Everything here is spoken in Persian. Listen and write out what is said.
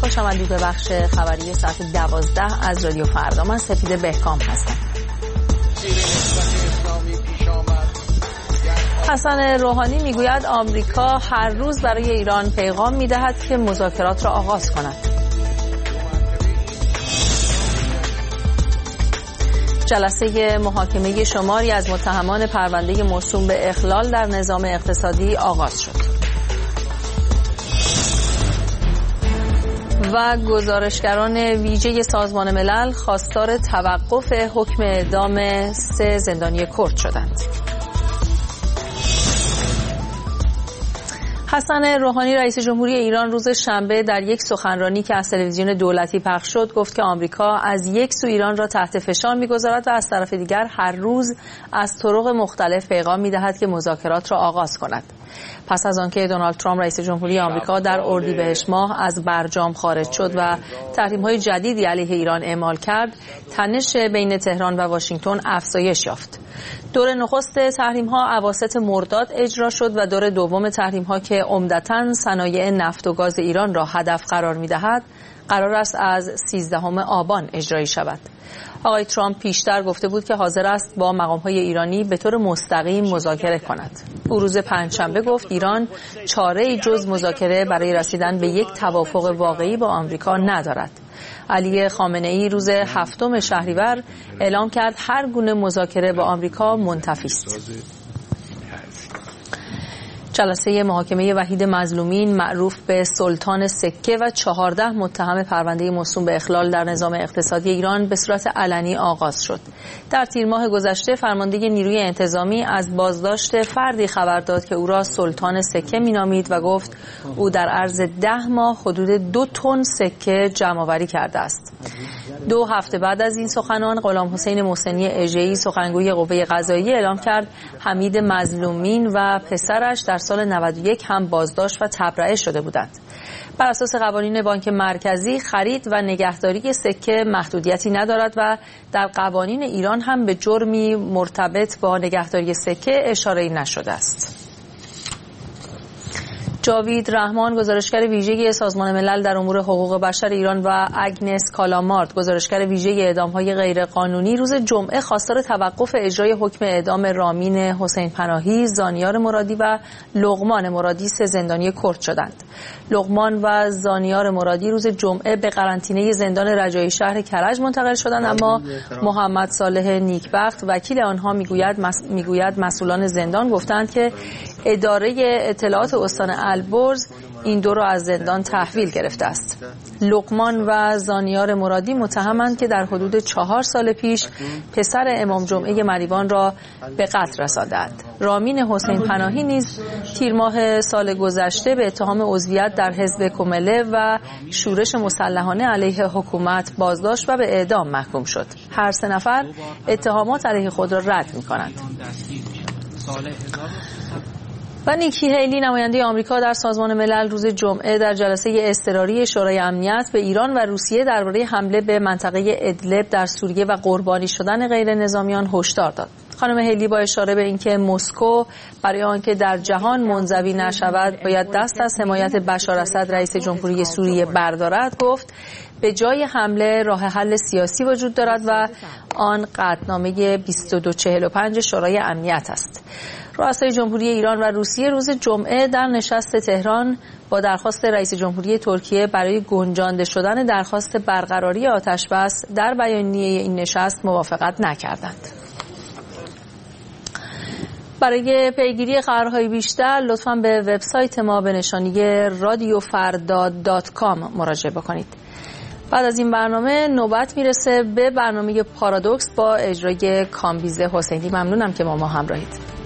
خوش آمدید به بخش خبری ساعت 12 از رادیو فردا. من سپیده بهکام هستم. حسن روحانی میگوید آمریکا هر روز برای ایران پیغام میدهد که مذاکرات را آغاز کند. جلسه محاکمه شماری از متهمان پرونده موسوم به اخلال در نظام اقتصادی آغاز شد. و گزارشگران ویژه سازمان ملل خواستار توقف حکم اعدام 3 زندانی کرد شدند. حسن روحانی رئیس جمهوری ایران روز شنبه در یک سخنرانی که از تلویزیون دولتی پخش شد گفت که آمریکا از یک سو ایران را تحت فشار می‌گذارد و از طرف دیگر هر روز از طرق مختلف پیغام می‌دهد که مذاکرات را آغاز کند. پس از آنکه دونالد ترامپ رئیس جمهوری آمریکا در اردیبهشت ماه از برجام خارج شد و تحریم‌های جدیدی علیه ایران اعمال کرد، تنش بین تهران و واشنگتن افزایش یافت. دور نخست تحریم‌ها اواسط مرداد اجرا شد و دور دوم تحریم‌ها که عمدتاً صنایع نفت و گاز ایران را هدف قرار می‌دهد، قرار است از 13 آبان اجرایی شود. آقای ترامپ پیشتر گفته بود که حاضر است با مقام‌های ایرانی به طور مستقیم مذاکره کند. او روز پنجشنبه گفت ایران چاره‌ای جز مذاکره برای رسیدن به یک توافق واقعی با آمریکا ندارد. علی خامنه‌ای روز 7 شهریور اعلام کرد هر گونه مذاکره با آمریکا منتفی است. جلسه محاکمه وحید مظلومین معروف به سلطان سکه و 14 متهم پرونده موسوم به اخلال در نظام اقتصادی ایران به صورت علنی آغاز شد. در تیر ماه گذشته فرمانده نیروی انتظامی از بازداشت فردی خبر داد که او را سلطان سکه مینامید و گفت او در عرض 10 ماه حدود 2 تن سکه جمع‌آوری کرده است. 2 هفته بعد از این سخنان غلام حسین محسنی اژه‌ای سخنگوی قوه قضاییه اعلام کرد حمید مظلومین و پسرش در سال 91 هم بازداشت و تبرئه شده بودند. بر اساس قوانین بانک مرکزی خرید و نگهداری سکه محدودیتی ندارد و در قوانین ایران هم به جرمی مرتبط با نگهداری سکه اشاره‌ای نشده است. جاوید رحمان گزارشگر ویژه سازمان ملل در امور حقوق بشر ایران و اگنس کالامارد گزارشگر ویژه اعدام‌های غیرقانونی روز جمعه خواستار توقف اجرای حکم اعدام رامین حسین پناهی، زانیار مرادی و لقمان مرادی 3 زندانی کرد شدند. لقمان و زانیار مرادی روز جمعه به قرنطینه زندان رجایی شهر کرج منتقل شدند، اما محمد صالح نیکبخت وکیل آنها میگوید مسئولان زندان گفتند که اداره اطلاعات استان البرز این 2 را از زندان تحویل گرفته است. لقمان و زانیار مرادی متهمند که در حدود 4 سال پیش پسر امام جمعه مریوان را به قتل رساندند. رامین حسین پناهی نیز تیر ماه سال گذشته به اتهام عضویت در حزب کمله و شورش مسلحانه علیه حکومت بازداشت و به اعدام محکوم شد. هر 3 نفر اتهامات علیه خود را رد می‌کنند. و نیکی هیلی نماینده آمریکا در سازمان ملل روز جمعه در جلسه اضطراری شورای امنیت به ایران و روسیه درباره حمله به منطقه ادلب در سوریه و قربانی شدن غیر نظامیان هشدار داد. خانم هیلی با اشاره به اینکه مسکو برای آنکه در جهان منزوی نشود باید دست از حمایت بشار اسد رئیس جمهوری سوریه بردارد، گفت به جای حمله راه حل سیاسی وجود دارد و آن قطعنامه 2245 شورای امنیت است. رؤسای جمهوری ایران و روسیه روز جمعه در نشست تهران با درخواست رئیس جمهوری ترکیه برای گنجانده شدن درخواست برقراری آتشبس در بیانیه این نشست موافقت نکردند. برای پیگیری خبرهای بیشتر لطفاً به وبسایت ما به نشانی radiofarda.com مراجعه بکنید. بعد از این برنامه نوبت میرسه به برنامه پارادوکس با اجرای کامبیز حسینی. ممنونم که ما همراهید.